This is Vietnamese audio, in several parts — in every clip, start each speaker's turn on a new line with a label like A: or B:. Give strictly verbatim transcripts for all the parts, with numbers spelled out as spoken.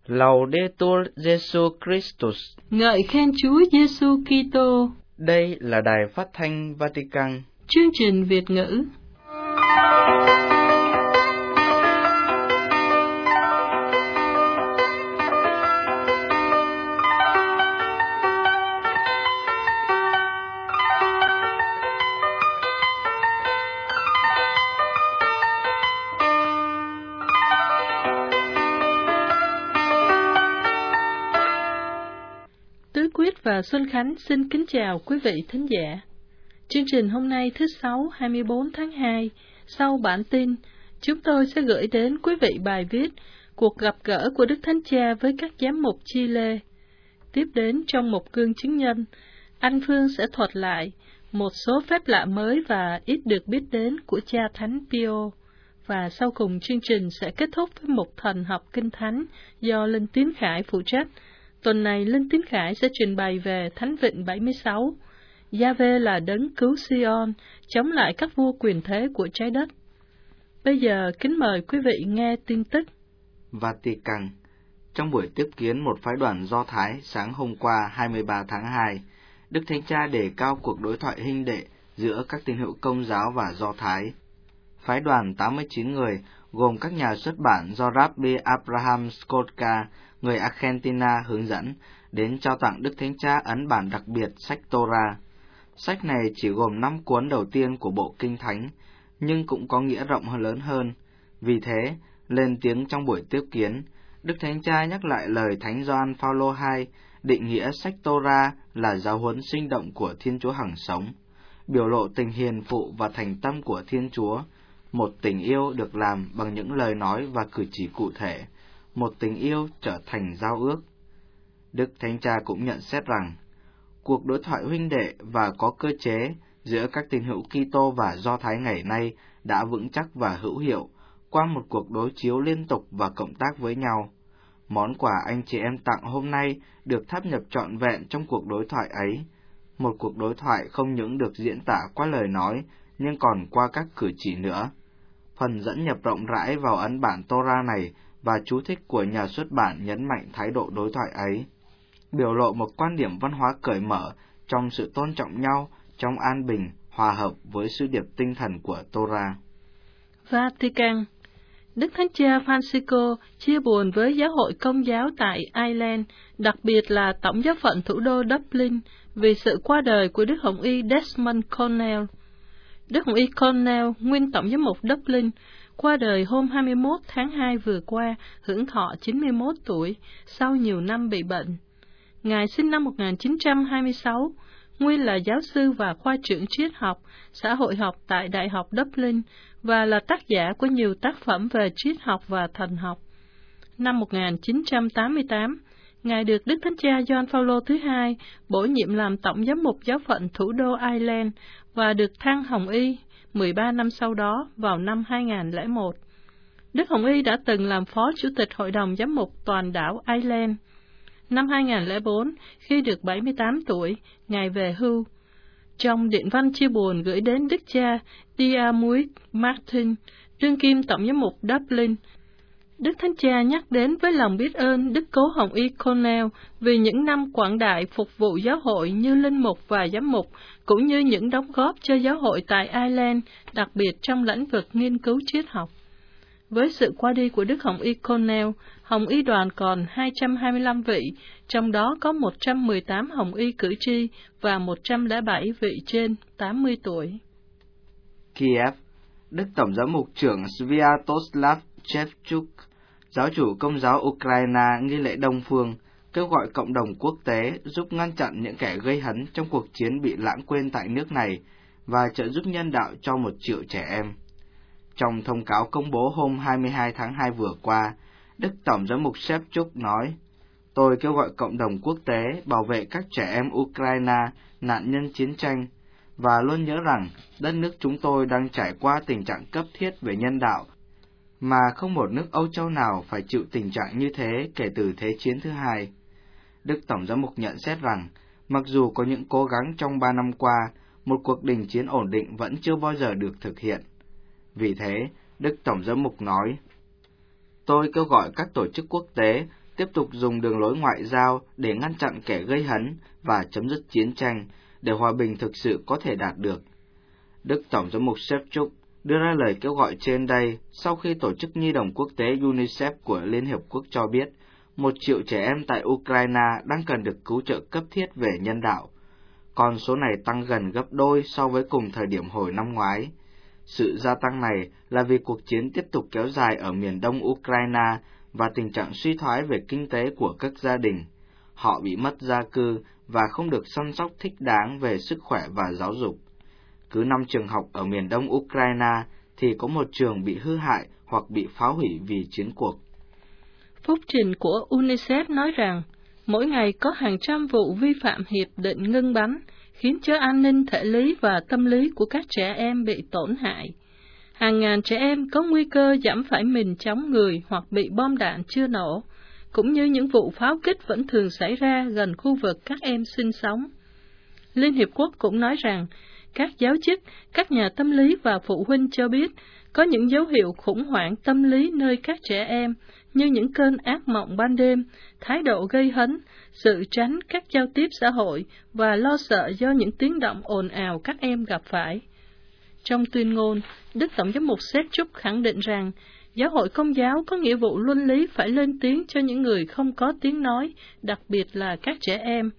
A: Laudetur Jesus Christus.
B: Ngợi khen Chúa Giêsu Kitô.
A: Đây là đài phát thanh Vatican.
B: Chương trình Việt ngữ. Tứ Quyết và Xuân Khánh xin kính chào quý vị thính giả. Chương trình hôm nay thứ Sáu hai mươi bốn tháng hai, sau bản tin, chúng tôi sẽ gửi đến quý vị bài viết Cuộc gặp gỡ của Đức Thánh Cha với các giám mục Chile. Tiếp đến trong một gương chứng nhân, anh Phương sẽ thuật lại một số phép lạ mới và ít được biết đến của cha Thánh Pio. Và sau cùng chương trình sẽ kết thúc với một thần học kinh thánh do Linh Tiến Khải phụ trách. Tuần này, Linh Tiến Khải sẽ trình bày về Thánh Vịnh bảy mươi sáu. Gia-vê là đấng cứu Si-on, chống lại các vua quyền thế của trái đất. Bây giờ, kính mời quý vị nghe tin tức.
A: Vatican. Trong buổi tiếp kiến một phái đoàn Do Thái sáng hôm qua hai mươi ba tháng hai, Đức Thánh Cha đề cao cuộc đối thoại huynh đệ giữa các tín hữu Công giáo và Do Thái. Phái đoàn tám mươi chín người, gồm các nhà xuất bản do Rabbi Abraham Skotka, người Argentina hướng dẫn, đến trao tặng Đức Thánh Cha ấn bản đặc biệt sách Torah. Sách này chỉ gồm năm cuốn đầu tiên của bộ Kinh Thánh, nhưng cũng có nghĩa rộng hơn lớn hơn. Vì thế, lên tiếng trong buổi tiếp kiến, Đức Thánh Cha nhắc lại lời Thánh Gioan Phaolô hai, định nghĩa sách Torah là giáo huấn sinh động của Thiên Chúa hằng sống, biểu lộ tình hiền phụ và thành tâm của Thiên Chúa, một tình yêu được làm bằng những lời nói và cử chỉ cụ thể, một tình yêu trở thành giao ước. Đức Thánh Cha cũng nhận xét rằng, cuộc đối thoại huynh đệ và có cơ chế giữa các tín hữu Kitô và Do Thái ngày nay đã vững chắc và hữu hiệu qua một cuộc đối chiếu liên tục và cộng tác với nhau. Món quà anh chị em tặng hôm nay được tháp nhập trọn vẹn trong cuộc đối thoại ấy, một cuộc đối thoại không những được diễn tả qua lời nói, nhưng còn qua các cử chỉ nữa. Phần dẫn nhập rộng rãi vào ấn bản Torah này và chú thích của nhà xuất bản nhấn mạnh thái độ đối thoại ấy, biểu lộ một quan điểm văn hóa cởi mở trong sự tôn trọng nhau, trong an bình, hòa hợp với sứ điệp tinh thần của Torah.
B: Vatican. Đức Thánh Cha Francisco chia buồn với giáo hội Công giáo tại Ireland, đặc biệt là Tổng giáo phận thủ đô Dublin, vì sự qua đời của Đức Hồng y Desmond Cornell. Đức Hồng y Cornell, nguyên Tổng giám mục Dublin, qua đời hôm hai mươi mốt tháng hai vừa qua, hưởng thọ chín mươi mốt tuổi, sau nhiều năm bị bệnh. Ngài sinh năm một nghìn chín trăm hai mươi sáu, nguyên là giáo sư và khoa trưởng triết học, xã hội học tại Đại học Dublin và là tác giả của nhiều tác phẩm về triết học và thần học. Năm một nghìn chín trăm tám mươi tám, Ngài được Đức Thánh Cha Gioan Phaolô thứ hai bổ nhiệm làm Tổng giám mục giáo phận thủ đô Ireland và được thăng Hồng y mười ba năm sau đó vào năm hai nghìn lẻ một. Đức Hồng y đã từng làm Phó Chủ tịch Hội đồng Giám mục toàn đảo Ireland. Năm hai nghìn lẻ bốn, khi được bảy mươi tám tuổi, Ngài về hưu. Trong điện văn chia buồn gửi đến Đức cha Diarmuid Martin, đương kim Tổng giám mục Dublin, Đức Thánh Cha nhắc đến với lòng biết ơn Đức Cố Hồng y Cornell vì những năm quảng đại phục vụ giáo hội như linh mục và giám mục, cũng như những đóng góp cho giáo hội tại Ireland, đặc biệt trong lĩnh vực nghiên cứu triết học. Với sự qua đi của Đức Hồng y Cornell, Hồng y đoàn còn hai trăm hai mươi lăm vị, trong đó có một trăm mười tám Hồng y cử tri và một trăm lẻ bảy vị trên tám mươi tuổi.
A: Kiev. Đức Tổng giám mục trưởng Sviatoslav Shevchuk, giáo chủ Công giáo Ukraine nghi lễ Đông Phương, kêu gọi cộng đồng quốc tế giúp ngăn chặn những kẻ gây hấn trong cuộc chiến bị lãng quên tại nước này và trợ giúp nhân đạo cho một triệu trẻ em. Trong thông cáo công bố hôm hai mươi hai tháng hai vừa qua, Đức Tổng giám mục Shevchuk nói, tôi kêu gọi cộng đồng quốc tế bảo vệ các trẻ em Ukraine, nạn nhân chiến tranh, và luôn nhớ rằng đất nước chúng tôi đang trải qua tình trạng cấp thiết về nhân đạo, mà không một nước Âu Châu nào phải chịu tình trạng như thế kể từ Thế chiến thứ hai. Đức Tổng giám mục nhận xét rằng, mặc dù có những cố gắng trong ba năm qua, một cuộc đình chiến ổn định vẫn chưa bao giờ được thực hiện. Vì thế, Đức Tổng giám mục nói, tôi kêu gọi các tổ chức quốc tế tiếp tục dùng đường lối ngoại giao để ngăn chặn kẻ gây hấn và chấm dứt chiến tranh, để hòa bình thực sự có thể đạt được. Đức Tổng giám mục Shevchuk đưa ra lời kêu gọi trên đây sau khi Tổ chức Nhi đồng Quốc tế UNICEF của Liên Hiệp Quốc cho biết một triệu trẻ em tại Ukraine đang cần được cứu trợ cấp thiết về nhân đạo. Con số này tăng gần gấp đôi so với cùng thời điểm hồi năm ngoái. Sự gia tăng này là vì cuộc chiến tiếp tục kéo dài ở miền đông Ukraine và tình trạng suy thoái về kinh tế của các gia đình. Họ bị mất gia cư và không được chăm sóc thích đáng về sức khỏe và giáo dục. Cứ năm trường học ở miền đông Ukraine thì có một trường bị hư hại hoặc bị phá hủy vì chiến cuộc.
B: Phúc trình của UNICEF nói rằng, mỗi ngày có hàng trăm vụ vi phạm hiệp định ngưng bắn, khiến cho an ninh thể lý và tâm lý của các trẻ em bị tổn hại. Hàng ngàn trẻ em có nguy cơ giảm phải mình chóng người hoặc bị bom đạn chưa nổ, cũng như những vụ pháo kích vẫn thường xảy ra gần khu vực các em sinh sống. Liên Hiệp Quốc cũng nói rằng, các giáo chức, các nhà tâm lý và phụ huynh cho biết có những dấu hiệu khủng hoảng tâm lý nơi các trẻ em, như những cơn ác mộng ban đêm, thái độ gây hấn, sự tránh các giao tiếp xã hội và lo sợ do những tiếng động ồn ào các em gặp phải. Trong tuyên ngôn, Đức Tổng giám mục Shevchuk khẳng định rằng, Giáo hội Công giáo có nghĩa vụ luân lý phải lên tiếng cho những người không có tiếng nói, đặc biệt là các trẻ em.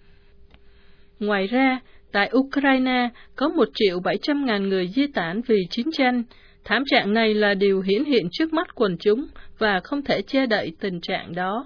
B: Ngoài ra, tại Ukraine có một triệu bảy trăm ngàn người di tản vì chiến tranh. Thảm trạng này là điều hiển hiện trước mắt quần chúng và không thể che đậy tình trạng đó.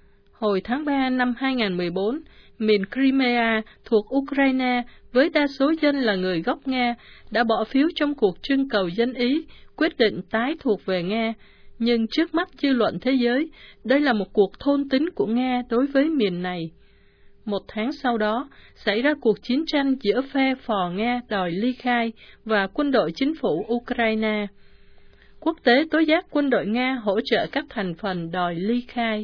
B: Hồi tháng ba năm hai nghìn không trăm mười bốn, miền Crimea thuộc Ukraine với đa số dân là người gốc Nga đã bỏ phiếu trong cuộc trưng cầu dân Ý quyết định tái thuộc về Nga, nhưng trước mắt dư luận thế giới, đây là một cuộc thôn tính của Nga đối với miền này. Một tháng sau đó, xảy ra cuộc chiến tranh giữa phe phò Nga đòi ly khai và quân đội chính phủ Ukraine. Quốc tế tố giác quân đội Nga hỗ trợ các thành phần đòi ly khai.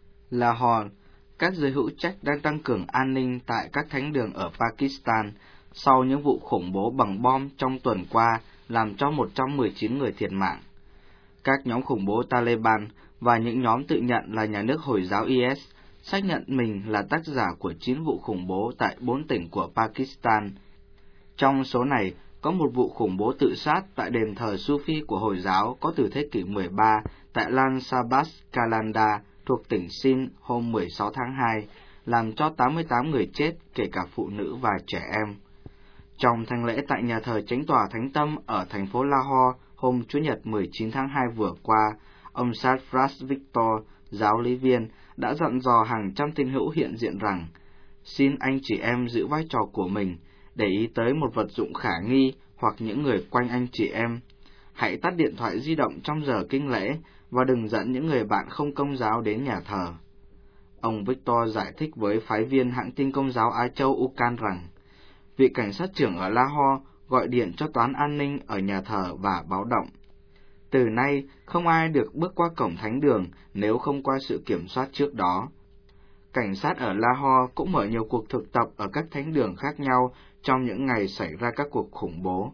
A: Lahore, các giới hữu trách đang tăng cường an ninh tại các thánh đường ở Pakistan sau những vụ khủng bố bằng bom trong tuần qua làm cho một trăm mười chín người thiệt mạng. Các nhóm khủng bố Taliban và những nhóm tự nhận là nhà nước Hồi giáo i ét xác nhận mình là tác giả của chín vụ khủng bố tại bốn tỉnh của Pakistan. Trong số này, có một vụ khủng bố tự sát tại đền thờ Sufi của Hồi giáo có từ thế kỷ mười ba tại Lan Sabas Kalanda thuộc tỉnh Sindh hôm mười sáu tháng hai, làm cho tám mươi tám người chết, kể cả phụ nữ và trẻ em. Trong thánh lễ tại nhà thờ Chánh tòa Thánh Tâm ở thành phố Lahore hôm Chủ nhật mười chín tháng hai vừa qua, ông Sarfraz Victor, giáo lý viên, đã dặn dò hàng trăm tín hữu hiện diện rằng, xin anh chị em giữ vai trò của mình, để ý tới một vật dụng khả nghi hoặc những người quanh anh chị em. Hãy tắt điện thoại di động trong giờ kinh lễ và đừng dẫn những người bạn không công giáo đến nhà thờ. Ông Victor giải thích với phái viên hãng tin công giáo Á Châu Ucan rằng, vị cảnh sát trưởng ở Lahore gọi điện cho toán an ninh ở nhà thờ và báo động. Từ nay, không ai được bước qua cổng thánh đường nếu không qua sự kiểm soát trước đó. Cảnh sát ở Lahore cũng mở nhiều cuộc thực tập ở các thánh đường khác nhau trong những ngày xảy ra các cuộc khủng bố.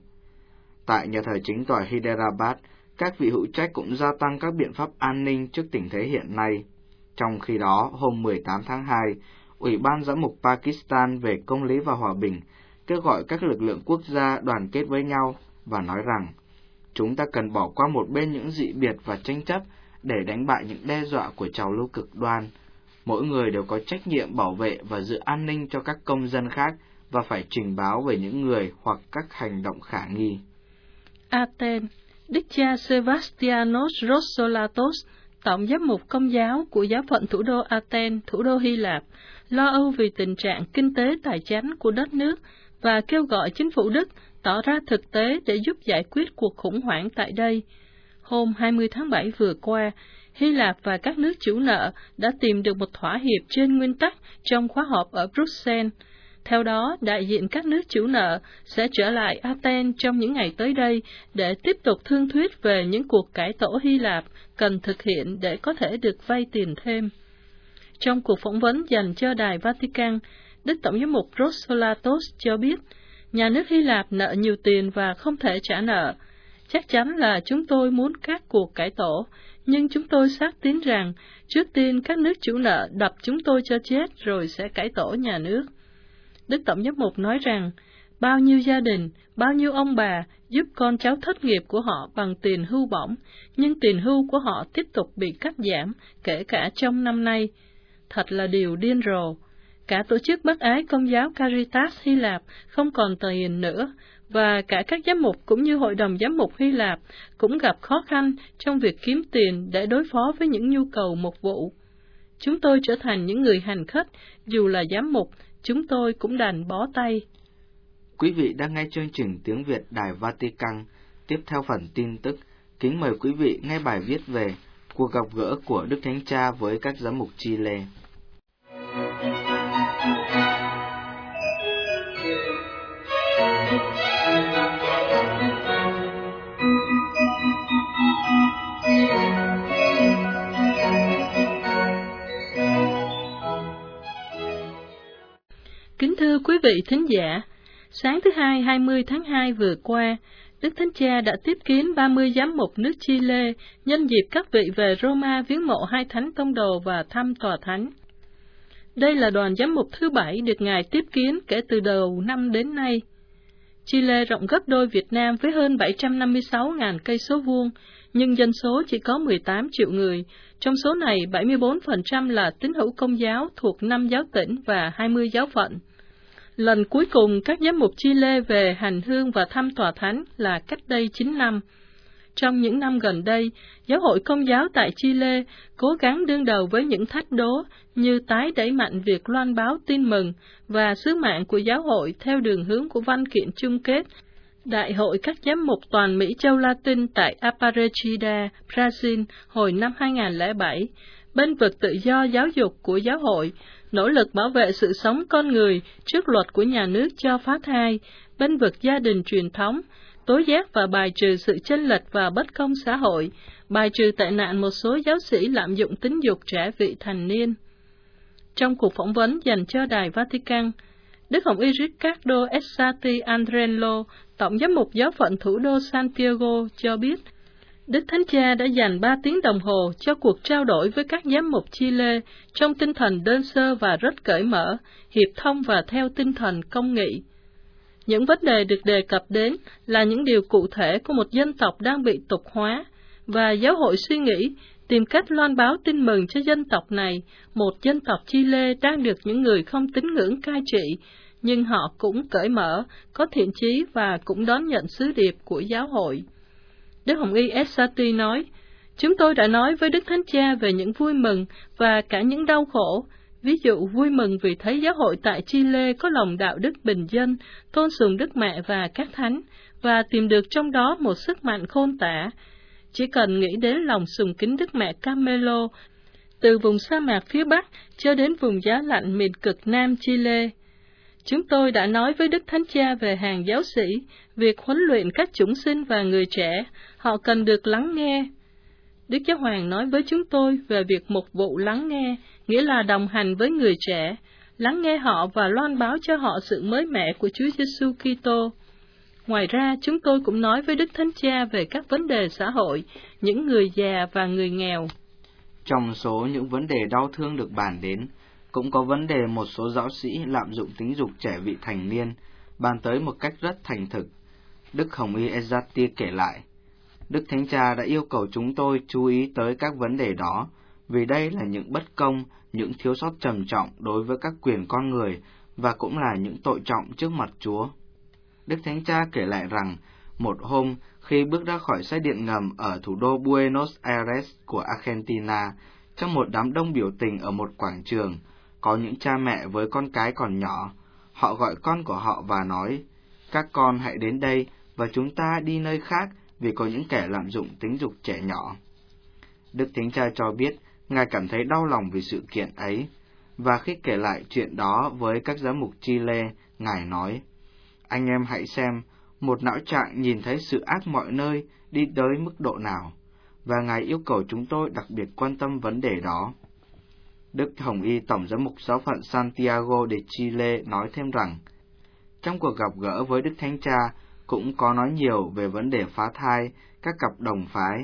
A: Tại nhà thờ chính tòa Hyderabad, các vị hữu trách cũng gia tăng các biện pháp an ninh trước tình thế hiện nay. Trong khi đó, hôm mười tám tháng hai, Ủy ban Giám mục Pakistan về Công lý và Hòa bình kêu gọi các lực lượng quốc gia đoàn kết với nhau và nói rằng, chúng ta cần bỏ qua một bên những dị biệt và tranh chấp để đánh bại những đe dọa của trào lưu cực đoan. Mỗi người đều có trách nhiệm bảo vệ và giữ an ninh cho các công dân khác và phải trình báo về những người hoặc các hành động khả nghi.
B: Athens, Đức cha Sebastianos Rossolatos, Tổng giám mục Công giáo của giáo phận thủ đô Athens, thủ đô Hy Lạp, lo âu vì tình trạng kinh tế tài chánh của đất nước và kêu gọi chính phủ Đức tỏ ra thực tế để giúp giải quyết cuộc khủng hoảng tại đây. Hôm hai mươi tháng bảy vừa qua, Hy Lạp và các nước chủ nợ đã tìm được một thỏa hiệp trên nguyên tắc trong khóa họp ở Bruxelles. Theo đó, đại diện các nước chủ nợ sẽ trở lại Athens trong những ngày tới đây để tiếp tục thương thuyết về những cuộc cải tổ Hy Lạp cần thực hiện để có thể được vay tiền thêm. Trong cuộc phỏng vấn dành cho Đài Vatican, Đức Tổng giám mục Rossolatos cho biết, nhà nước Hy Lạp nợ nhiều tiền và không thể trả nợ. Chắc chắn là chúng tôi muốn các cuộc cải tổ, Nhưng chúng tôi xác tín rằng, trước tiên các nước chủ nợ đập chúng tôi cho chết rồi sẽ cải tổ nhà nước. Đức Tổng giám mục nói rằng, bao nhiêu gia đình, bao nhiêu ông bà giúp con cháu thất nghiệp của họ bằng tiền hưu bổng, nhưng tiền hưu của họ tiếp tục bị cắt giảm, kể cả trong năm nay. Thật là điều điên rồ. Cả tổ chức bác ái Công giáo Caritas Hy Lạp không còn tiền nữa, và cả các giám mục cũng như Hội đồng Giám mục Hy Lạp cũng gặp khó khăn trong việc kiếm tiền để đối phó với những nhu cầu mục vụ. Chúng tôi trở thành những người hành khất, dù là giám mục, chúng tôi cũng đành bó tay.
A: Quý vị đang nghe chương trình Tiếng Việt Đài Vatican. Tiếp theo phần tin tức, kính mời quý vị nghe bài viết về cuộc gặp gỡ của Đức Thánh Cha với các giám mục Chile.
B: Kính thưa quý vị thính giả, sáng thứ Hai hai mươi tháng hai vừa qua, Đức Thánh Cha đã tiếp kiến ba mươi giám mục nước Chile nhân dịp các vị về Roma viếng mộ hai thánh tông đồ và thăm tòa thánh. Đây là đoàn giám mục thứ bảy được Ngài tiếp kiến kể từ đầu năm đến nay. Chile rộng gấp đôi Việt Nam với hơn bảy trăm năm mươi sáu nghìn cây số vuông, nhưng dân số chỉ có mười tám triệu người. Trong số này, bảy mươi bốn phần trăm là tín hữu Công giáo thuộc năm giáo tỉnh và hai mươi giáo phận. Lần cuối cùng các giám mục Chile về hành hương và thăm tòa thánh là cách đây chín năm. Trong những năm gần đây, Giáo hội Công giáo tại Chile cố gắng đương đầu với những thách đố như tái đẩy mạnh việc loan báo tin mừng và sứ mạng của giáo hội theo đường hướng của văn kiện chung kết Đại hội các giám mục toàn Mỹ châu Latin tại Aparecida, Brazil hồi năm hai nghìn không trăm lẻ bảy, bên vực tự do giáo dục của giáo hội, nỗ lực bảo vệ sự sống con người trước luật của nhà nước cho phá thai, bên vực gia đình truyền thống, tố giác và bài trừ sự chênh lệch và bất công xã hội, bài trừ tệ nạn một số giáo sĩ lạm dụng tính dục trẻ vị thành niên. Trong cuộc phỏng vấn dành cho Đài Vatican, Đức Hồng Y Ricardo Essati Andrello, Tổng giám mục giáo phận thủ đô Santiago cho biết, Đức Thánh Cha đã dành ba tiếng đồng hồ cho cuộc trao đổi với các giám mục Chile trong tinh thần đơn sơ và rất cởi mở, hiệp thông và theo tinh thần công nghị. Những vấn đề được đề cập đến là những điều cụ thể của một dân tộc đang bị tục hóa, và giáo hội suy nghĩ tìm cách loan báo tin mừng cho dân tộc này, một dân tộc Chile đang được những người không tín ngưỡng cai trị, nhưng họ cũng cởi mở, có thiện chí và cũng đón nhận sứ điệp của giáo hội. Đức Hồng Y Essati nói, chúng tôi đã nói với Đức Thánh Cha về những vui mừng và cả những đau khổ, ví dụ vui mừng vì thấy giáo hội tại Chile có lòng đạo đức bình dân, tôn sùng Đức Mẹ và các thánh, và tìm được trong đó một sức mạnh khôn tả. Chỉ cần nghĩ đến lòng sùng kính Đức Mẹ Carmelo, từ vùng sa mạc phía Bắc cho đến vùng giá lạnh miền cực Nam Chile. Chúng tôi đã nói với Đức Thánh Cha về hàng giáo sĩ, việc huấn luyện các chủng sinh và người trẻ, họ cần được lắng nghe. Đức Giáo Hoàng nói với chúng tôi về việc mục vụ lắng nghe, nghĩa là đồng hành với người trẻ, lắng nghe họ và loan báo cho họ sự mới mẻ của Chúa Giêsu Kitô. Ngoài ra, chúng tôi cũng nói với Đức Thánh Cha về các vấn đề xã hội, những người già và người nghèo.
A: Trong số những vấn đề đau thương được bàn đến, cũng có vấn đề một số giáo sĩ lạm dụng tính dục trẻ vị thành niên, bàn tới một cách rất thành thực. Đức Hồng Y Essati kể lại, Đức Thánh Cha đã yêu cầu chúng tôi chú ý tới các vấn đề đó, vì đây là những bất công, những thiếu sót trầm trọng đối với các quyền con người, và cũng là những tội trọng trước mặt Chúa. Đức Thánh Cha kể lại rằng, một hôm, khi bước ra khỏi xe điện ngầm ở thủ đô Buenos Aires của Argentina, trong một đám đông biểu tình ở một quảng trường, có những cha mẹ với con cái còn nhỏ. Họ gọi con của họ và nói, các con hãy đến đây và chúng ta đi nơi khác vì có những kẻ lạm dụng tính dục trẻ nhỏ. Đức Thánh Cha cho biết, Ngài cảm thấy đau lòng vì sự kiện ấy, và khi kể lại chuyện đó với các giám mục Chile, Ngài nói, anh em hãy xem, một não trạng nhìn thấy sự ác mọi nơi đi tới mức độ nào, và Ngài yêu cầu chúng tôi đặc biệt quan tâm vấn đề đó. Đức Hồng Y Tổng giám mục giáo phận Santiago de Chile nói thêm rằng, trong cuộc gặp gỡ với Đức Thánh Cha cũng có nói nhiều về vấn đề phá thai các cặp đồng phái.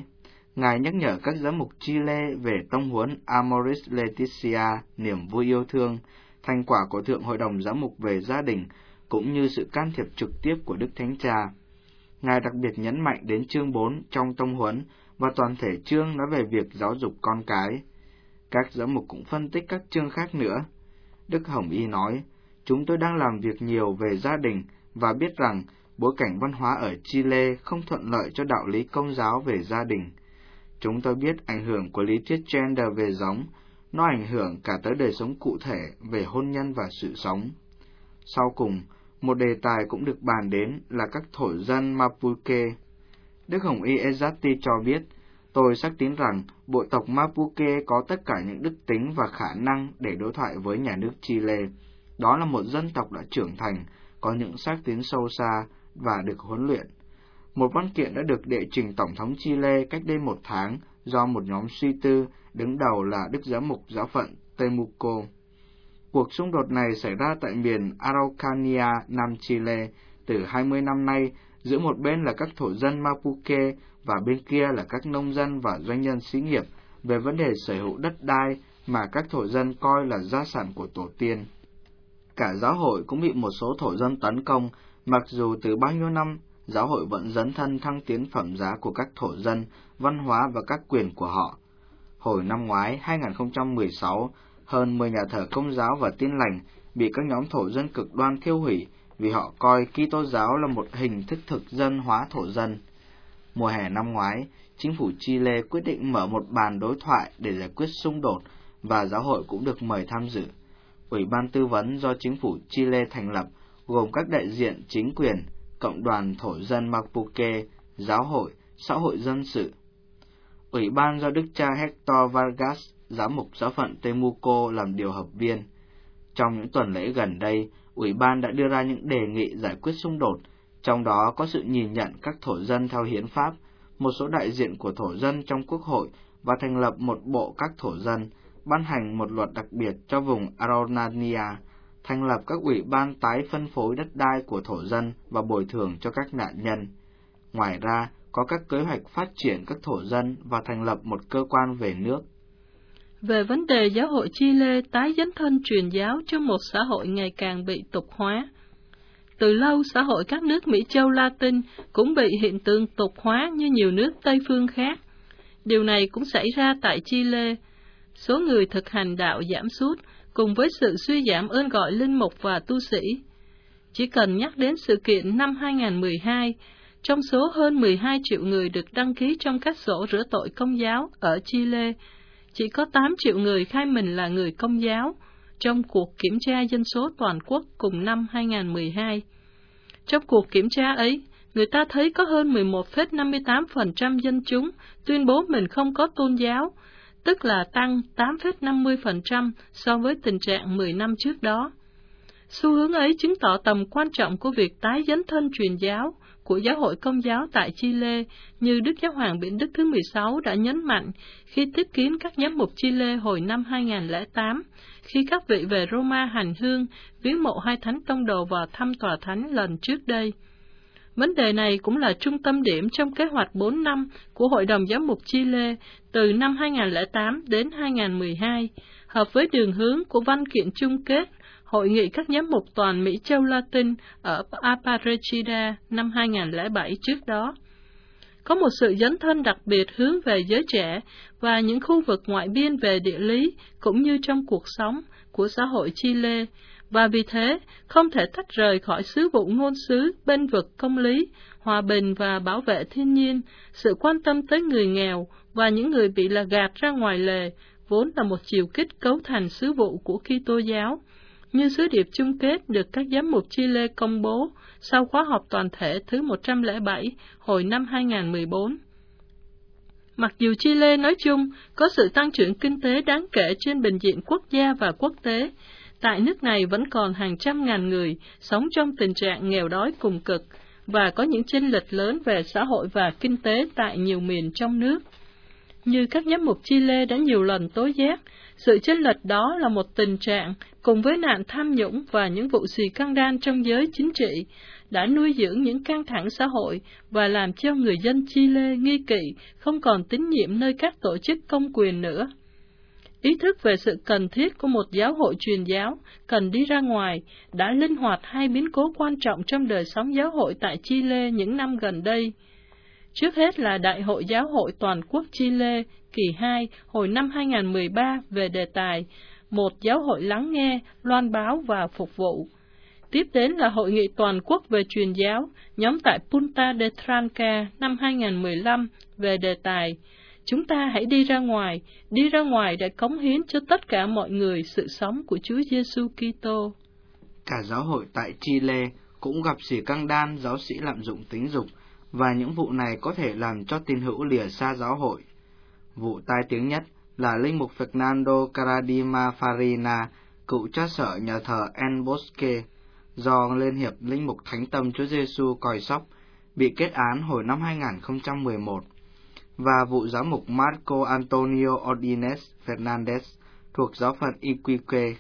A: Ngài nhắc nhở các giám mục Chile về tông huấn Amoris Laetitia, niềm vui yêu thương, thành quả của Thượng Hội đồng Giám mục về gia đình, cũng như sự can thiệp trực tiếp của Đức Thánh Cha. Ngài đặc biệt nhấn mạnh đến chương bốn trong tông huấn và toàn thể chương nói về việc giáo dục con cái. Các giám mục cũng phân tích các chương khác nữa. Đức Hồng Y nói, chúng tôi đang làm việc nhiều về gia đình và biết rằng bối cảnh văn hóa ở Chile không thuận lợi cho đạo lý Công giáo về gia đình. Chúng tôi biết ảnh hưởng của lý thuyết gender về giống, nó ảnh hưởng cả tới đời sống cụ thể về hôn nhân và sự sống. Sau cùng, một đề tài cũng được bàn đến là các thổ dân Mapuche. Đức Hồng Y Ezati cho biết, tôi xác tín rằng bộ tộc Mapuche có tất cả những đức tính và khả năng để đối thoại với nhà nước Chile. Đó là một dân tộc đã trưởng thành, có những xác tín sâu xa và được huấn luyện. Một văn kiện đã được đệ trình Tổng thống Chile cách đây một tháng do một nhóm suy tư đứng đầu là Đức Giám mục Giáo phận Temuco. Cuộc xung đột này xảy ra tại miền Araucania, Nam Chile, từ hai mươi năm nay, giữa một bên là các thổ dân Mapuche và bên kia là các nông dân và doanh nhân xí nghiệp về vấn đề sở hữu đất đai mà các thổ dân coi là gia sản của tổ tiên. Cả giáo hội cũng bị một số thổ dân tấn công, mặc dù từ bao nhiêu năm, giáo hội vẫn dấn thân thăng tiến phẩm giá của các thổ dân, văn hóa và các quyền của họ. Hồi năm ngoái hai không một sáu, hơn mười nhà thờ Công giáo và Tin lành bị các nhóm thổ dân cực đoan thiêu hủy vì họ coi Kitô giáo là một hình thức thực dân hóa thổ dân. Mùa hè năm ngoái, chính phủ Chile quyết định mở một bàn đối thoại để giải quyết xung đột và giáo hội cũng được mời tham dự. Ủy ban tư vấn do chính phủ Chile thành lập gồm các đại diện chính quyền, cộng đoàn thổ dân Mapuche, giáo hội, xã hội dân sự. Ủy ban do Đức cha Hector Vargas, giám mục giáo phận Temuco làm điều hợp viên. Trong những tuần lễ gần đây, Ủy ban đã đưa ra những đề nghị giải quyết xung đột, trong đó có sự nhìn nhận các thổ dân theo hiến pháp, một số đại diện của thổ dân trong quốc hội và thành lập một bộ các thổ dân, ban hành một luật đặc biệt cho vùng Araucania, thành lập các ủy ban tái phân phối đất đai của thổ dân và bồi thường cho các nạn nhân. Ngoài ra, có các kế hoạch phát triển các thổ dân và thành lập một cơ quan về nước.
B: Về vấn đề giáo hội Chile tái dấn thân truyền giáo trong một xã hội ngày càng bị tục hóa. Từ lâu, xã hội các nước Mỹ châu Latin cũng bị hiện tượng tục hóa như nhiều nước Tây phương khác. Điều này cũng xảy ra tại Chile. Số người thực hành đạo giảm sút, cùng với sự suy giảm ơn gọi linh mục và tu sĩ. Chỉ cần nhắc đến sự kiện năm hai không một hai, trong số hơn mười hai triệu người được đăng ký trong các sổ rửa tội Công giáo ở Chile, chỉ có tám triệu người khai mình là người Công giáo trong cuộc kiểm tra dân số toàn quốc cùng năm hai không một hai. Trong cuộc kiểm tra ấy, người ta thấy có hơn mười một phẩy năm mươi tám phần trăm dân chúng tuyên bố mình không có tôn giáo, tức là tăng tám phẩy năm mươi phần trăm so với tình trạng mười năm trước đó. Xu hướng ấy chứng tỏ tầm quan trọng của việc tái dấn thân truyền giáo của giáo hội Công giáo tại Chile, như Đức Giáo hoàng Biển Đức thứ mười sáu đã nhấn mạnh khi tiếp kiến các giám mục Chile hồi năm hai không không tám, khi các vị về Roma hành hương, viếng mộ hai thánh tông đồ và thăm tòa thánh lần trước đây. Vấn đề này cũng là trung tâm điểm trong kế hoạch bốn năm của Hội đồng Giám mục Chile từ năm hai không không tám đến hai không một hai, hợp với đường hướng của văn kiện chung kết Hội nghị các giám mục toàn Mỹ châu Latin ở Aparecida năm hai không không bảy trước đó. Có một sự dấn thân đặc biệt hướng về giới trẻ và những khu vực ngoại biên về địa lý cũng như trong cuộc sống của xã hội Chile, và vì thế không thể tách rời khỏi sứ vụ ngôn sứ bênh vực công lý, hòa bình và bảo vệ thiên nhiên, sự quan tâm tới người nghèo và những người bị là gạt ra ngoài lề, vốn là một chiều kích cấu thành sứ vụ của Kitô giáo, như sứ điệp chung kết được các giám mục Chile công bố sau khóa họp toàn thể thứ một trăm lẻ bảy hồi năm hai không một bốn. Mặc dù Chile nói chung có sự tăng trưởng kinh tế đáng kể trên bình diện quốc gia và quốc tế, tại nước này vẫn còn hàng trăm ngàn người sống trong tình trạng nghèo đói cùng cực và có những chênh lệch lớn về xã hội và kinh tế tại nhiều miền trong nước. Như các giám mục Chile đã nhiều lần tố giác, sự chênh lệch đó là một tình trạng, cùng với nạn tham nhũng và những vụ xì căng đan trong giới chính trị, đã nuôi dưỡng những căng thẳng xã hội và làm cho người dân Chile nghi kỵ, không còn tín nhiệm nơi các tổ chức công quyền nữa. Ý thức về sự cần thiết của một giáo hội truyền giáo cần đi ra ngoài đã linh hoạt hai biến cố quan trọng trong đời sống giáo hội tại Chile những năm gần đây. Trước hết là Đại hội Giáo hội Toàn quốc Chile kỳ hai hồi năm hai nghìn không trăm mười ba về đề tài Một giáo hội lắng nghe, loan báo và phục vụ. Tiếp đến là Hội nghị Toàn quốc về truyền giáo, nhóm tại Punta de Tranca năm hai nghìn không trăm mười lăm về đề tài Chúng ta hãy đi ra ngoài, đi ra ngoài để cống hiến cho tất cả mọi người sự sống của Chúa Giêsu Kitô.
A: Cả giáo hội tại Chile cũng gặp xì căng đan giáo sĩ lạm dụng tính dục, và những vụ này có thể làm cho tín hữu lìa xa giáo hội. Vụ tai tiếng nhất là linh mục Fernando Caradima Farina, cựu cha sở nhà thờ El Bosque, do Liên hiệp Linh mục Thánh Tâm Chúa Giêsu coi sóc, bị kết án hồi năm hai nghìn không trăm mười một. Và vụ giám mục Marco Antonio Ordines Fernandez thuộc giáo phận Iquique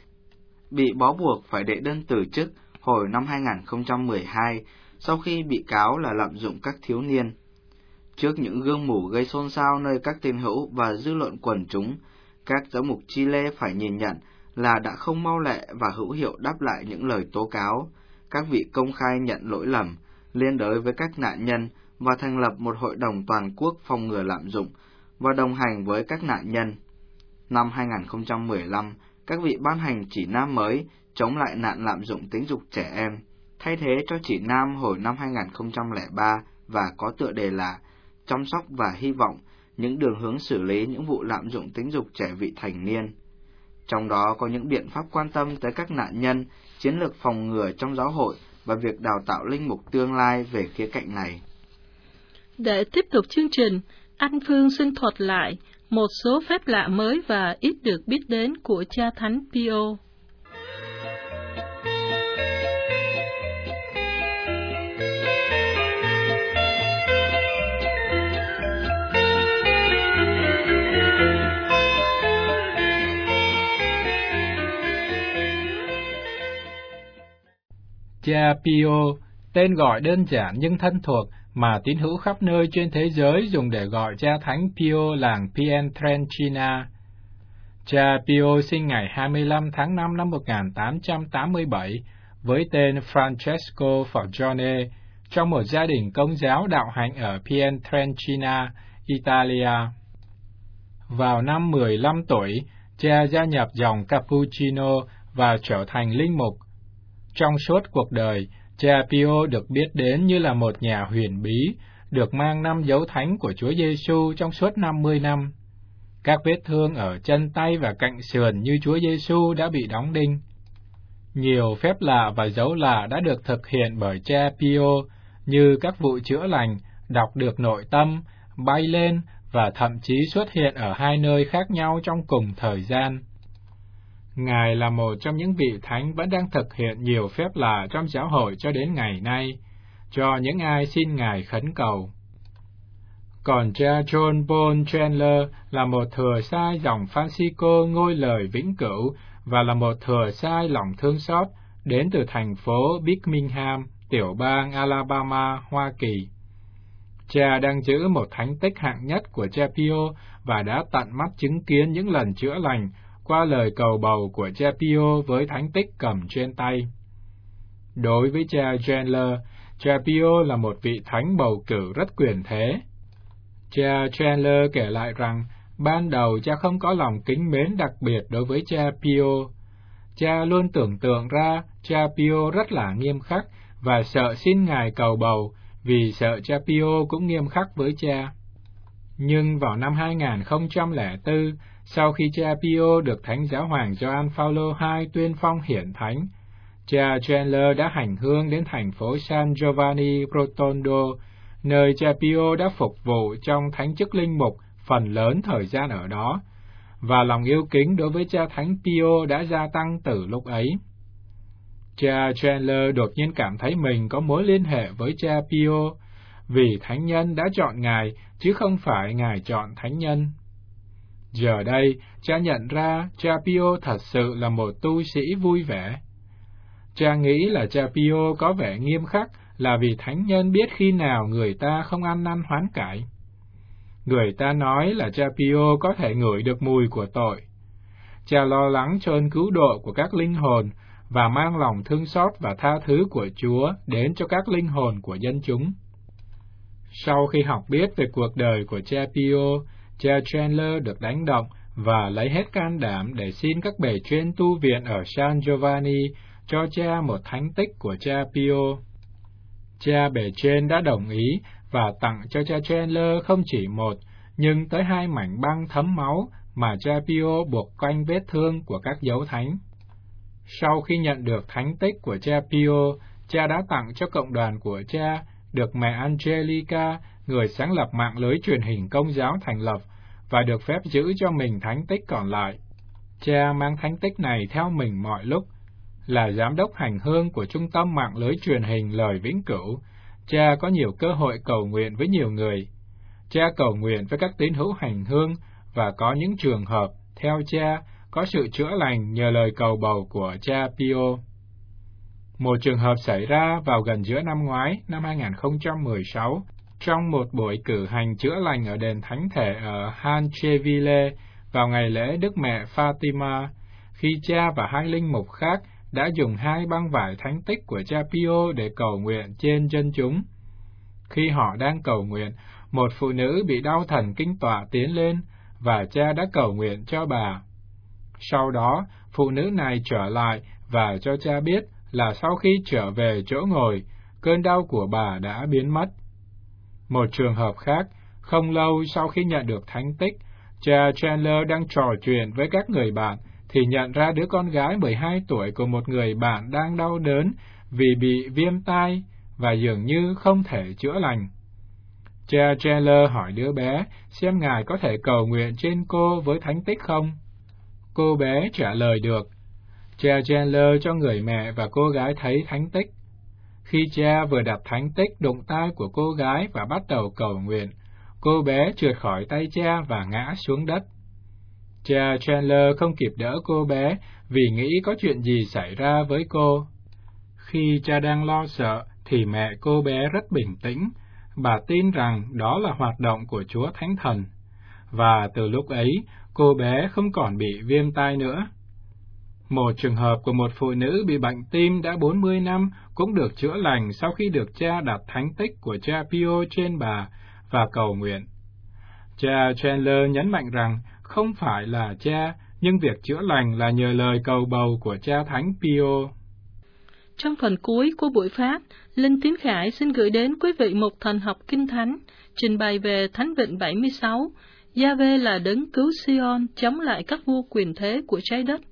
A: bị bó buộc phải đệ đơn từ chức hồi năm hai nghìn không trăm mười hai sau khi bị cáo là lạm dụng các thiếu niên. Trước những gương mù gây xôn xao nơi các tín hữu và dư luận quần chúng, các giám mục Chile phải nhìn nhận là đã không mau lẹ và hữu hiệu đáp lại những lời tố cáo. Các vị công khai nhận lỗi lầm, liên đới với các nạn nhân và thành lập một hội đồng toàn quốc phòng ngừa lạm dụng và đồng hành với các nạn nhân. Năm hai nghìn không trăm mười lăm, các vị ban hành chỉ nam mới chống lại nạn lạm dụng tính dục trẻ em, thay thế cho chỉ nam hồi năm hai nghìn không trăm lẻ ba và có tựa đề là Chăm sóc và hy vọng, những đường hướng xử lý những vụ lạm dụng tính dục trẻ vị thành niên. Trong đó có những biện pháp quan tâm tới các nạn nhân, chiến lược phòng ngừa trong giáo hội và việc đào tạo linh mục tương lai về khía cạnh này.
B: Để tiếp tục chương trình, anh Phương xin thuật lại một số phép lạ mới và ít được biết đến của cha Thánh Pio.
C: Cha Pio, tên gọi đơn giản nhưng thân thuộc mà tín hữu khắp nơi trên thế giới dùng để gọi cha Thánh Pio làng Pietrelcina. Cha Pio sinh ngày hai mươi lăm tháng năm năm một nghìn tám trăm tám mươi bảy với tên Francesco Forgione trong một gia đình công giáo đạo hạnh ở Pietrelcina, Italia. Vào năm mười lăm tuổi, cha gia nhập dòng Cappuccino và trở thành linh mục. Trong suốt cuộc đời, cha Pio được biết đến như là một nhà huyền bí, được mang năm dấu thánh của Chúa Giêsu trong suốt năm mươi năm. Các vết thương ở chân tay và cạnh sườn như Chúa Giêsu đã bị đóng đinh. Nhiều phép lạ và dấu lạ đã được thực hiện bởi cha Pio, như các vụ chữa lành, đọc được nội tâm, bay lên và thậm chí xuất hiện ở hai nơi khác nhau trong cùng thời gian. Ngài là một trong những vị thánh vẫn đang thực hiện nhiều phép lạ trong giáo hội cho đến ngày nay, cho những ai xin Ngài khấn cầu. Còn cha John Paul Chandler là một thừa sai dòng Francisco ngôi lời vĩnh cửu và là một thừa sai lòng thương xót đến từ thành phố Birmingham, tiểu bang Alabama, Hoa Kỳ. Cha đang giữ một thánh tích hạng nhất của cha Pio và đã tận mắt chứng kiến những lần chữa lành qua lời cầu bầu của cha Pio với thánh tích cầm trên tay. Đối với cha Chandler, cha Pio là một vị thánh bầu cử rất quyền thế. Cha Chandler kể lại rằng, ban đầu cha không có lòng kính mến đặc biệt đối với cha Pio. Cha luôn tưởng tượng ra cha Pio rất là nghiêm khắc và sợ xin Ngài cầu bầu, vì sợ cha Pio cũng nghiêm khắc với cha. Nhưng vào năm hai nghìn không trăm lẻ bốn, sau khi cha Pio được Thánh Giáo hoàng Gioan Phaolô hai tuyên phong hiển thánh, cha Chandler đã hành hương đến thành phố San Giovanni Rotondo, nơi cha Pio đã phục vụ trong thánh chức linh mục phần lớn thời gian ở đó, và lòng yêu kính đối với cha Thánh Pio đã gia tăng từ lúc ấy. Cha Chandler đột nhiên cảm thấy mình có mối liên hệ với cha Pio, vì thánh nhân đã chọn Ngài, chứ không phải Ngài chọn thánh nhân. Giờ đây, cha nhận ra cha Pio thật sự là một tu sĩ vui vẻ. Cha nghĩ là cha Pio có vẻ nghiêm khắc là vì thánh nhân biết khi nào người ta không ăn năn hoán cải. Người ta nói là cha Pio có thể ngửi được mùi của tội. Cha lo lắng cho ơn cứu độ của các linh hồn và mang lòng thương xót và tha thứ của Chúa đến cho các linh hồn của dân chúng. Sau khi học biết về cuộc đời của cha Pio, cha Chandler được đánh động và lấy hết can đảm để xin các bề trên tu viện ở San Giovanni cho cha một thánh tích của cha Pio. Cha bề trên đã đồng ý và tặng cho cha Chandler không chỉ một, nhưng tới hai mảnh băng thấm máu mà cha Pio buộc quanh vết thương của các dấu thánh. Sau khi nhận được thánh tích của cha Pio, cha đã tặng cho cộng đoàn của cha được mẹ Angelica, người sáng lập mạng lưới truyền hình Công giáo thành lập, và được phép giữ cho mình thánh tích còn lại. Cha mang thánh tích này theo mình mọi lúc. Là giám đốc hành hương của trung tâm mạng lưới truyền hình Lời Vĩnh Cửu, cha có nhiều cơ hội cầu nguyện với nhiều người. Cha cầu nguyện với các tín hữu hành hương và có những trường hợp, theo cha, có sự chữa lành nhờ lời cầu bầu của cha Pio. Một trường hợp xảy ra vào gần giữa năm ngoái, năm hai không một sáu, trong một buổi cử hành chữa lành ở đền thánh thể ở Hancheville vào ngày lễ Đức Mẹ Fatima, khi cha và hai linh mục khác đã dùng hai băng vải thánh tích của cha Pio để cầu nguyện trên dân chúng. Khi họ đang cầu nguyện, một phụ nữ bị đau thần kinh tọa tiến lên, và cha đã cầu nguyện cho bà. Sau đó, phụ nữ này trở lại và cho cha biết là sau khi trở về chỗ ngồi, cơn đau của bà đã biến mất. Một trường hợp khác, không lâu sau khi nhận được thánh tích, cha Chandler đang trò chuyện với các người bạn, thì nhận ra đứa con gái mười hai tuổi của một người bạn đang đau đớn vì bị viêm tai và dường như không thể chữa lành. Cha Chandler hỏi đứa bé xem ngài có thể cầu nguyện trên cô với thánh tích không. Cô bé trả lời được. Cha Chandler cho người mẹ và cô gái thấy thánh tích. Khi cha vừa đặt thánh tích đụng tai của cô gái và bắt đầu cầu nguyện, cô bé trượt khỏi tay cha và ngã xuống đất. Cha Chandler không kịp đỡ cô bé vì nghĩ có chuyện gì xảy ra với cô. Khi cha đang lo sợ, thì mẹ cô bé rất bình tĩnh. Bà tin rằng đó là hoạt động của Chúa Thánh Thần. Và từ lúc ấy, cô bé không còn bị viêm tai nữa. Một trường hợp của một phụ nữ bị bệnh tim đã bốn mươi năm cũng được chữa lành sau khi được cha đặt thánh tích của cha Pio trên bà và cầu nguyện. Cha Chandler nhấn mạnh rằng không phải là cha, nhưng việc chữa lành là nhờ lời cầu bầu của cha Thánh Pio.
B: Trong phần cuối của buổi Pháp, Linh Tiến Khải xin gửi đến quý vị một thần học kinh thánh, trình bày về Thánh Vịnh bảy mươi sáu, Gia-vê là đấng cứu Sion chống lại các vua quyền thế của trái đất.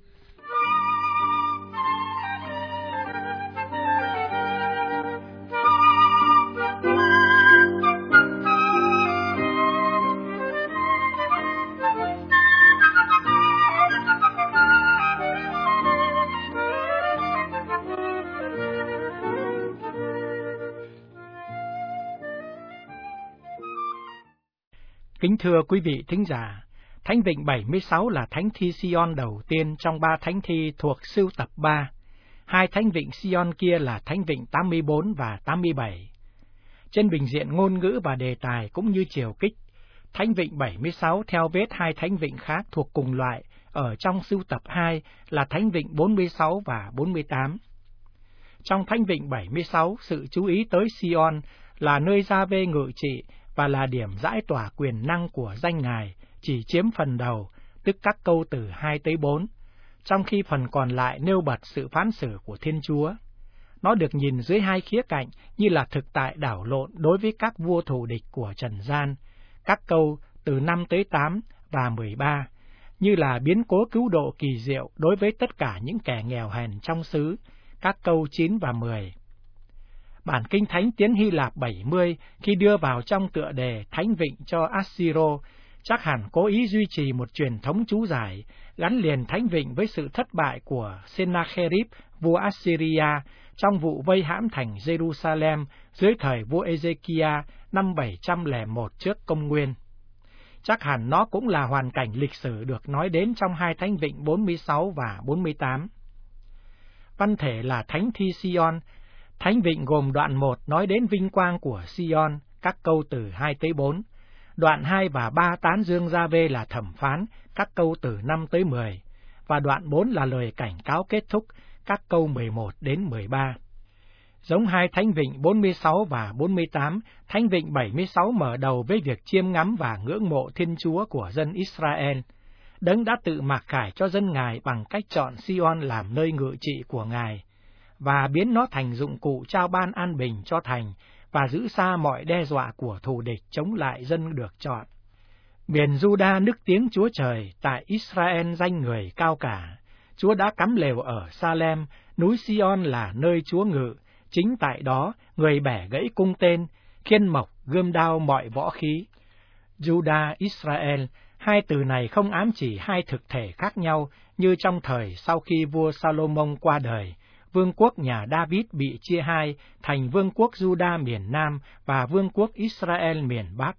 D: Kính thưa quý vị thính giả, Thánh Vịnh bảy mươi sáu là thánh thi Sion đầu tiên trong ba thánh thi thuộc sưu tập ba. Hai thánh vịnh Sion kia là Thánh Vịnh tám mươi bốn và tám mươi bảy. Trên bình diện ngôn ngữ và đề tài cũng như chiều kích, Thánh Vịnh bảy mươi sáu theo vết hai thánh vịnh khác thuộc cùng loại ở trong sưu tập hai là Thánh Vịnh bốn mươi sáu và bốn mươi tám. Trong Thánh Vịnh bảy mươi sáu, sự chú ý tới Sion là nơi Gia-vê ngự trị và là điểm giải tỏa quyền năng của danh Ngài, chỉ chiếm phần đầu, tức các câu từ hai tới bốn, trong khi phần còn lại nêu bật sự phán xử của Thiên Chúa. Nó được nhìn dưới hai khía cạnh như là thực tại đảo lộn đối với các vua thù địch của trần gian, các câu từ năm tới tám và mười ba, như là biến cố cứu độ kỳ diệu đối với tất cả những kẻ nghèo hèn trong xứ, các câu chín và mười. Bản Kinh Thánh tiếng Hy Lạp bảy mươi khi đưa vào trong tựa đề Thánh Vịnh cho Assyro, chắc hẳn cố ý duy trì một truyền thống chú giải, gắn liền Thánh Vịnh với sự thất bại của Sennacherib, vua Assyria, trong vụ vây hãm thành Jerusalem dưới thời vua Ezechia năm bảy trăm lẻ một trước công nguyên. chắc hẳn nó cũng là hoàn cảnh lịch sử được nói đến trong hai thánh vịnh bốn mươi sáu và bốn mươi tám. Văn thể là Thánh Thi Sion. Thánh vịnh gồm đoạn một nói đến vinh quang của Sion, các câu từ hai tới bốn. Đoạn hai và ba tán dương Gia-vê là thẩm phán, các câu từ năm tới mười. Và đoạn bốn là lời cảnh cáo kết thúc, các câu mười một đến mười ba. Giống hai thánh vịnh bốn mươi sáu và bốn mươi tám, thánh vịnh bảy mươi sáu mở đầu với việc chiêm ngắm và ngưỡng mộ Thiên Chúa của dân Israel. Đấng đã tự mặc khải cho dân Ngài bằng cách chọn Sion làm nơi ngự trị của Ngài, và biến nó thành dụng cụ trao ban an bình cho thành, và giữ xa mọi đe dọa của thù địch chống lại dân được chọn. Miền Juda nức tiếng Chúa Trời, tại Israel danh người cao cả. Chúa đã cắm lều ở Salem, núi Sion là nơi Chúa ngự. Chính tại đó, người bẻ gãy cung tên, khiên mộc, gươm đao mọi võ khí. Juda, Israel, hai từ này không ám chỉ hai thực thể khác nhau như trong thời sau khi vua Salomon qua đời. Vương quốc nhà David bị chia hai thành vương quốc Juda miền Nam và vương quốc Israel miền Bắc.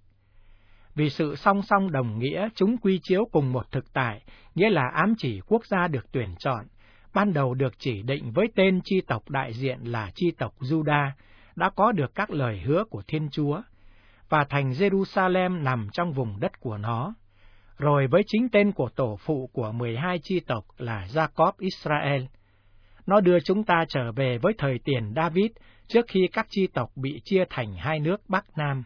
D: Vì sự song song đồng nghĩa, chúng quy chiếu cùng một thực tại, nghĩa là ám chỉ quốc gia được tuyển chọn, ban đầu được chỉ định với tên chi tộc đại diện là chi tộc Juda, đã có được các lời hứa của Thiên Chúa, và thành Jerusalem nằm trong vùng đất của nó, rồi với chính tên của tổ phụ của mười hai chi tộc là Jacob Israel. Nó đưa chúng ta trở về với thời tiền David, trước khi các chi tộc bị chia thành hai nước Bắc Nam.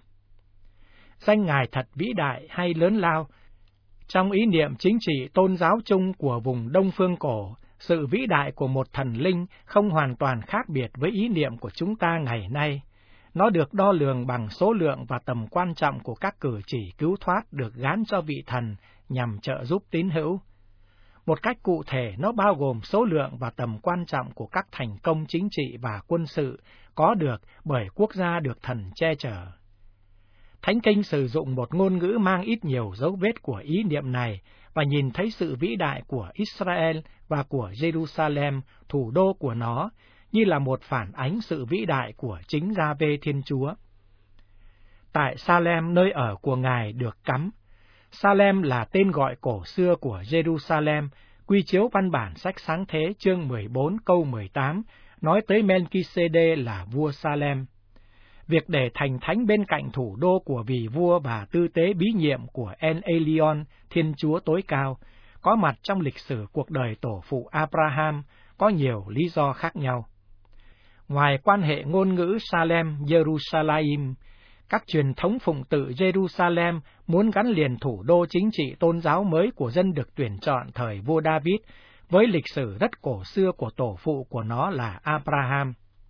D: Danh Ngài thật vĩ đại hay lớn lao. Trong ý niệm chính trị tôn giáo chung của vùng Đông Phương cổ, sự vĩ đại của một thần linh không hoàn toàn khác biệt với ý niệm của chúng ta ngày nay. Nó được đo lường bằng số lượng và tầm quan trọng của các cử chỉ cứu thoát được gán cho vị thần nhằm trợ giúp tín hữu. Một cách cụ thể, nó bao gồm số lượng và tầm quan trọng của các thành công chính trị và quân sự có được bởi quốc gia được thần che chở. Thánh Kinh sử dụng một ngôn ngữ mang ít nhiều dấu vết của ý niệm này và nhìn thấy sự vĩ đại của Israel và của Jerusalem, thủ đô của nó, như là một phản ánh sự vĩ đại của chính Gia-vê Thiên Chúa. Tại Salem, nơi ở của Ngài được cắm. Salem là tên gọi cổ xưa của Jerusalem, quy chiếu văn bản sách Sáng Thế chương mười bốn câu mười tám, nói tới Melchizedek là vua Salem. Việc để thành thánh bên cạnh thủ đô của vị vua và tư tế bí nhiệm của En Elyon, Thiên Chúa tối cao, có mặt trong lịch sử cuộc đời tổ phụ Abraham, có nhiều lý do khác nhau. Ngoài quan hệ ngôn ngữ Salem-Jerusalem, các truyền thống phụng tự Jerusalem muốn gắn liền thủ đô chính trị tôn giáo mới của dân được tuyển chọn thời vua David với lịch sử rất cổ xưa của tổ phụ của nó là Abraham.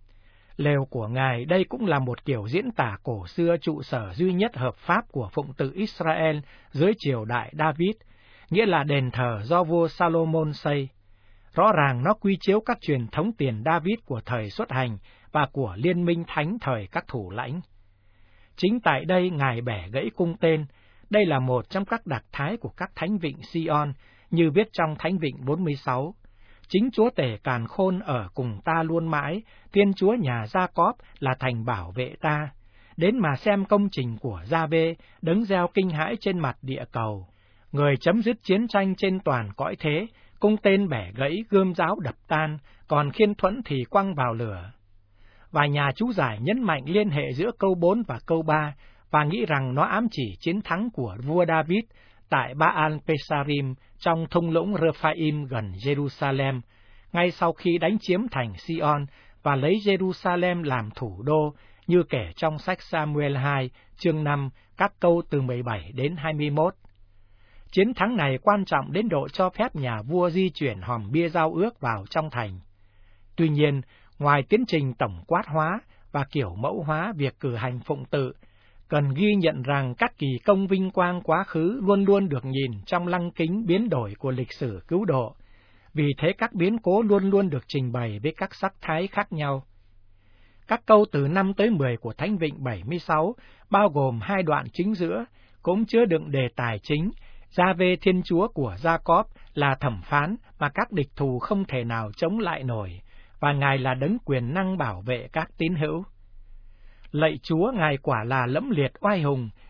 D: Lều của Ngài đây cũng là một kiểu diễn tả cổ xưa trụ sở duy nhất hợp pháp của phụng tự Israel dưới triều đại David, nghĩa là đền thờ do vua Salomon xây. Rõ ràng nó quy chiếu các truyền thống tiền David của thời xuất hành và của liên minh thánh thời các thủ lãnh. Chính tại đây Ngài bẻ gãy cung tên, đây là một trong các đặc thái của các thánh vịnh Sion, như viết trong thánh vịnh bốn mươi sáu. Chính Chúa Tể Càn Khôn ở cùng ta luôn mãi, Thiên Chúa nhà Gia-cóp là thành bảo vệ ta. Đến mà xem công trình của Gia-vê, đấng gieo kinh hãi trên mặt địa cầu. Người chấm dứt chiến tranh trên toàn cõi thế, cung tên bẻ gãy, gươm giáo đập tan, còn khiên thuẫn thì quăng vào lửa. Và nhà chú giải nhấn mạnh liên hệ giữa câu bốn và câu ba, và nghĩ rằng nó ám chỉ chiến thắng của vua David tại Baal-Pesarim trong thung lũng Rephaim gần Jerusalem, ngay sau khi đánh chiếm thành Sion và lấy Jerusalem làm thủ đô, như kể trong sách Samuel hai, chương năm, các câu từ mười bảy đến hai mươi mốt. Chiến thắng này quan trọng đến độ cho phép nhà vua di chuyển hòm bia giao ước vào trong thành. Tuy nhiên, ngoài tiến trình tổng quát hóa và kiểu mẫu hóa việc cử hành phụng tự, cần ghi nhận rằng các kỳ công vinh quang quá khứ luôn luôn được nhìn trong lăng kính biến đổi của lịch sử cứu độ, vì thế các biến cố luôn luôn được trình bày với các sắc thái khác nhau. Các câu từ năm tới mười của Thánh Vịnh bảy mươi sáu, bao gồm hai đoạn chính giữa, cũng chứa đựng đề tài chính, Gia-vê Thiên Chúa của Gia-cóp là thẩm phán mà các địch thù không thể nào chống lại nổi, và Ngài là đấng quyền năng bảo vệ các tín hữu. Lạy Chúa, Ngài quả là lẫm liệt oai hùng,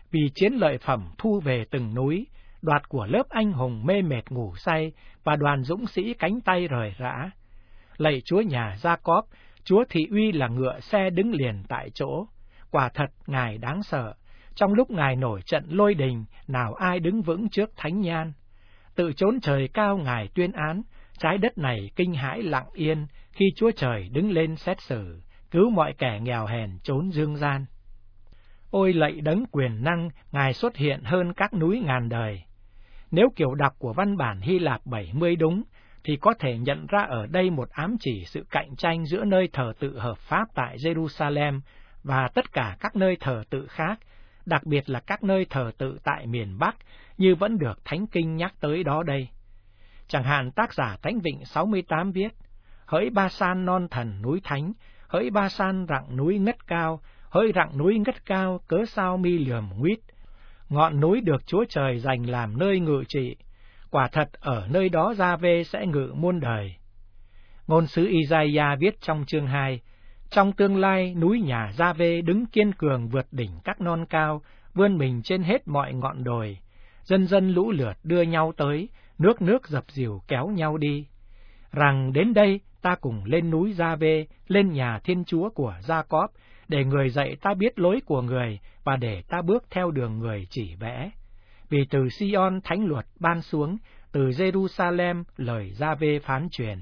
D: vì chiến lợi phẩm thu về từng núi, đoạt của lớp anh hùng mê mệt ngủ say và đoàn dũng sĩ cánh tay rời rã. Lạy Chúa nhà Gia-cóp, Chúa thị uy là ngựa xe đứng liền tại chỗ. Quả thật Ngài đáng sợ, trong lúc Ngài nổi trận lôi đình, nào ai đứng vững trước thánh nhan. Tự chốn trời cao Ngài tuyên án, trái đất này kinh hãi lặng yên khi Chúa Trời đứng lên xét xử, cứu mọi kẻ nghèo hèn trốn dương gian. Ôi lạy đấng quyền năng, Ngài xuất hiện hơn các núi ngàn đời. Nếu kiểu đọc của văn bản Hy Lạp bảy mươi đúng, thì có thể nhận ra ở đây một ám chỉ sự cạnh tranh giữa nơi thờ tự hợp pháp tại Jerusalem và tất cả các nơi thờ tự khác, đặc biệt là các nơi thờ tự tại miền Bắc, như vẫn được Thánh Kinh nhắc tới đó đây. Chẳng hạn tác giả Thánh Vịnh sáu mươi tám viết, hỡi Ba San non thần núi thánh, hỡi Ba San rặng núi ngất cao, hỡi rặng núi ngất cao, cớ sao mi lườm nguyết. Ngọn núi được Chúa Trời dành làm nơi ngự trị, quả thật ở nơi đó Gia-vê sẽ ngự muôn đời. Ngôn sứ Isaiah viết trong chương hai, trong tương lai núi nhà Gia-vê đứng kiên cường vượt đỉnh các non cao, vươn mình trên hết mọi ngọn đồi. Dân dân lũ lượt đưa nhau tới, nước nước dập dìu kéo nhau đi. Rằng đến đây ta cùng lên núi Gia-vê, lên nhà Thiên Chúa của Gia-cóp, để người dạy ta biết lối của người và để ta bước theo đường người chỉ vẽ. Vì từ Sion thánh luật ban xuống, từ Jerusalem lời Gia-vê phán truyền.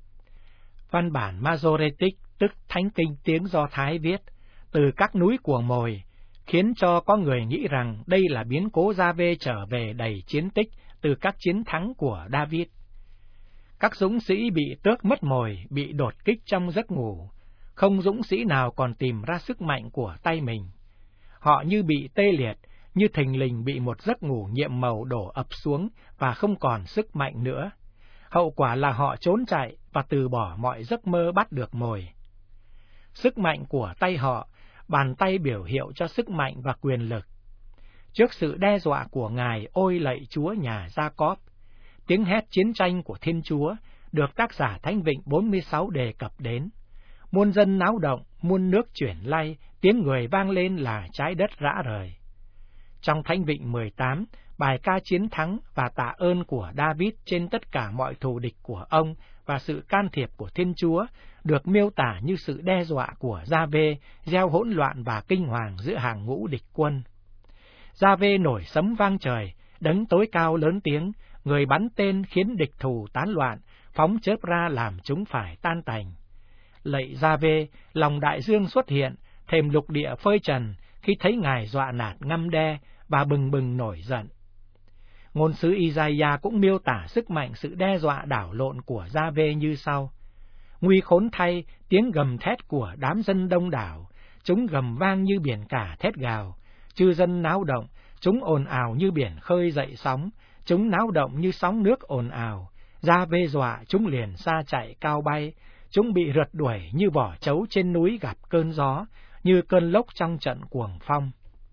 D: Văn bản Masoretic, tức Thánh Kinh tiếng Do Thái viết, từ các núi của mồi, khiến cho có người nghĩ rằng đây là biến cố Gia-vê trở về đầy chiến tích từ các chiến thắng của David. Các dũng sĩ bị tước mất mồi, bị đột kích trong giấc ngủ, không dũng sĩ nào còn tìm ra sức mạnh của tay mình. Họ như bị tê liệt, như thình lình bị một giấc ngủ nhiệm màu đổ ập xuống và không còn sức mạnh nữa. Hậu quả là họ trốn chạy và từ bỏ mọi giấc mơ bắt được mồi. Sức mạnh của tay họ, bàn tay biểu hiệu cho sức mạnh và quyền lực. Trước sự đe dọa của Ngài, ôi lạy Chúa nhà Gia-cóp, tiếng hét chiến tranh của Thiên Chúa được tác giả Thánh Vịnh bốn mươi sáu đề cập đến. Muôn dân náo động, muôn nước chuyển lay, tiếng người vang lên là trái đất rã rời. Trong Thánh Vịnh mười tám, bài ca chiến thắng và tạ ơn của David trên tất cả mọi thù địch của ông và sự can thiệp của Thiên Chúa được miêu tả như sự đe dọa của Gia-vê, gieo hỗn loạn và kinh hoàng giữa hàng ngũ địch quân. Gia-vê nổi sấm vang trời, đấng tối cao lớn tiếng, người bắn tên khiến địch thù tán loạn, phóng chớp ra làm chúng phải tan tành. Lạy Gia-vê, lòng đại dương xuất hiện, thềm lục địa phơi trần, khi thấy Ngài dọa nạt ngăm đe và bừng bừng nổi giận. Ngôn sứ Isaiah cũng miêu tả sức mạnh sự đe dọa đảo lộn của Gia-vê như sau. Nguy khốn thay, tiếng gầm thét của đám dân đông đảo, chúng gầm vang như biển cả thét gào, chư dân náo động, chúng ồn ào như biển khơi dậy sóng, chúng náo động như sóng nước ồn ào, Gia-vê dọa chúng liền xa chạy cao bay, chúng bị rượt đuổi như vỏ trấu trên núi gặp cơn gió, như cơn lốc trong trận cuồng phong.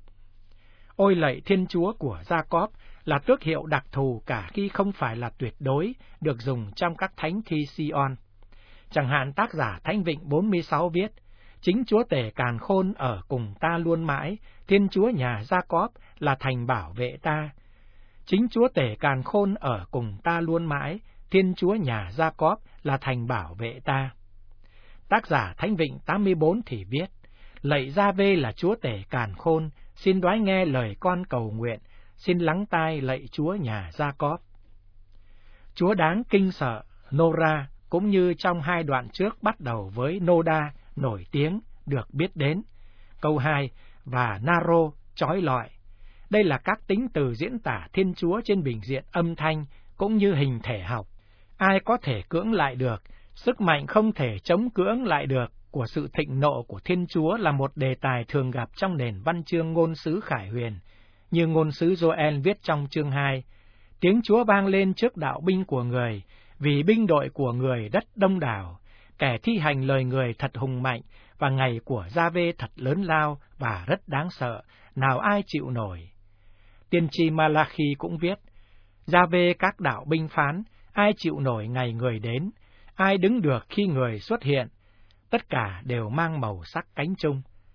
D: Ôi lạy Thiên Chúa của Gia-cóp là tước hiệu đặc thù cả khi không phải là tuyệt đối, được dùng trong các thánh thi Sion. Chẳng hạn tác giả Thánh Vịnh bốn mươi sáu viết, chính Chúa Tể Càn Khôn ở cùng ta luôn mãi, Thiên Chúa nhà Gia-cóp là thành bảo vệ ta. Chính Chúa Tể Càn Khôn ở cùng ta luôn mãi, Thiên Chúa nhà Gia-cóp là thành bảo vệ ta. Tác giả Thánh Vịnh tám mươi bốn thì viết, lạy Gia-vê là Chúa Tể Càn Khôn, xin đoái nghe lời con cầu nguyện, xin lắng tai lạy Chúa nhà Gia-cóp. Chúa đáng kinh sợ, Nora, cũng như trong hai đoạn trước bắt đầu với Noda, nổi tiếng, được biết đến, câu hai, và Naro, chói lọi. Đây là các tính từ diễn tả Thiên Chúa trên bình diện âm thanh, cũng như hình thể học. Ai có thể cưỡng lại được, sức mạnh không thể chống cưỡng lại được của sự thịnh nộ của Thiên Chúa là một đề tài thường gặp trong nền văn chương ngôn sứ Khải Huyền, như ngôn sứ Joel viết trong chương hai, tiếng Chúa vang lên trước đạo binh của người, vì binh đội của người rất đông đảo, kẻ thi hành lời người thật hùng mạnh, và ngày của Gia-vê thật lớn lao và rất đáng sợ, nào ai chịu nổi. Tiên tri Malachi cũng viết, Gia-vê các đạo binh phán, ai chịu nổi ngày người đến, ai đứng được khi người xuất hiện, tất cả đều mang màu sắc cánh chung.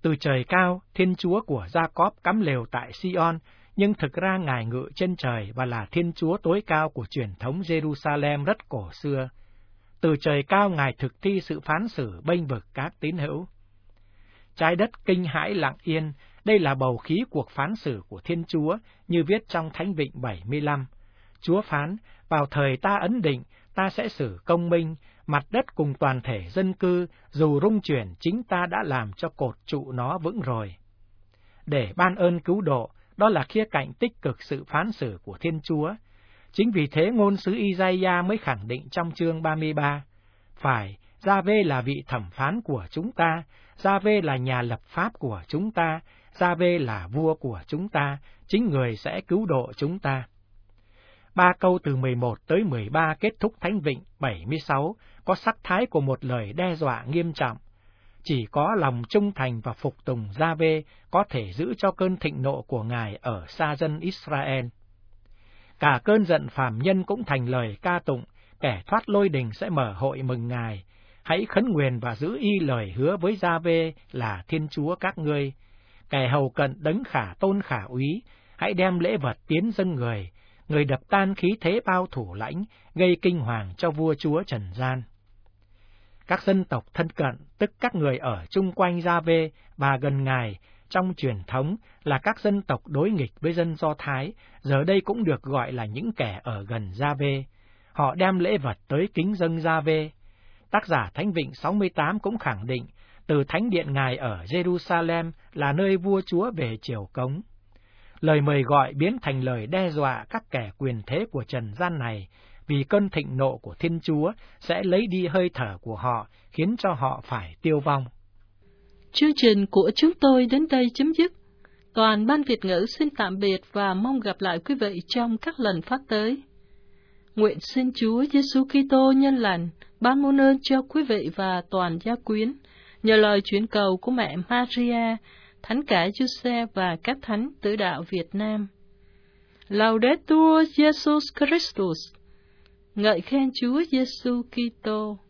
D: Từ trời cao, Thiên Chúa của Gia-cóp cắm lều tại Sion, nhưng thực ra Ngài ngự trên trời và là Thiên Chúa tối cao của truyền thống Jerusalem rất cổ xưa. Từ trời cao Ngài thực thi sự phán xử bênh vực các tín hữu. Trái đất kinh hãi lặng yên, đây là bầu khí cuộc phán xử của Thiên Chúa, như viết trong Thánh Vịnh bảy mươi lăm. Chúa phán, vào thời ta ấn định, ta sẽ xử công minh, mặt đất cùng toàn thể dân cư, dù rung chuyển chính ta đã làm cho cột trụ nó vững rồi. Để ban ơn cứu độ, đó là khía cạnh tích cực sự phán xử của Thiên Chúa. Chính vì thế ngôn sứ Isaiah mới khẳng định trong chương ba mươi ba, phải, Gia-vê là vị thẩm phán của chúng ta, Gia-vê là nhà lập pháp của chúng ta, Gia-vê là vua của chúng ta, chính người sẽ cứu độ chúng ta. Ba câu từ mười một tới mười ba kết thúc Thánh Vịnh bảy mươi sáu có sắc thái của một lời đe dọa nghiêm trọng. Chỉ có lòng trung thành và phục tùng Gia-vê có thể giữ cho cơn thịnh nộ của Ngài ở xa dân Israel. Cả cơn giận phàm nhân cũng thành lời ca tụng, kẻ thoát lôi đình sẽ mở hội mừng Ngài. Hãy khấn nguyền và giữ y lời hứa với Gia-vê là Thiên Chúa các ngươi. Kẻ hầu cận đấng khả tôn khả úy, hãy đem lễ vật tiến dâng người, người đập tan khí thế bao thủ lãnh, gây kinh hoàng cho vua chúa trần gian. Các dân tộc thân cận, tức các người ở chung quanh Gia-vê và gần Ngài, trong truyền thống là các dân tộc đối nghịch với dân Do Thái, giờ đây cũng được gọi là những kẻ ở gần Gia-vê. Họ đem lễ vật tới kính dâng Gia-vê. Tác giả Thánh Vịnh sáu mươi tám cũng khẳng định, từ thánh điện Ngài ở Jerusalem là nơi vua chúa về triều cống. Lời mời gọi biến thành lời đe dọa các kẻ quyền thế của trần gian này, vì cơn thịnh nộ của Thiên Chúa sẽ lấy đi hơi thở của họ, khiến cho họ phải tiêu vong.
B: Chương trình của chúng tôi đến đây chấm dứt. Toàn ban Việt ngữ xin tạm biệt và mong gặp lại quý vị trong các lần phát tới. Nguyện xin Chúa Giêsu Kitô nhân lành ban muôn ơn cho quý vị và toàn gia quyến, nhờ lời chuyển cầu của mẹ Maria, Thánh cả Giuse và các thánh tử đạo Việt Nam. Laudetur Jesus Christus. Ngợi khen Chúa Giêsu Kitô.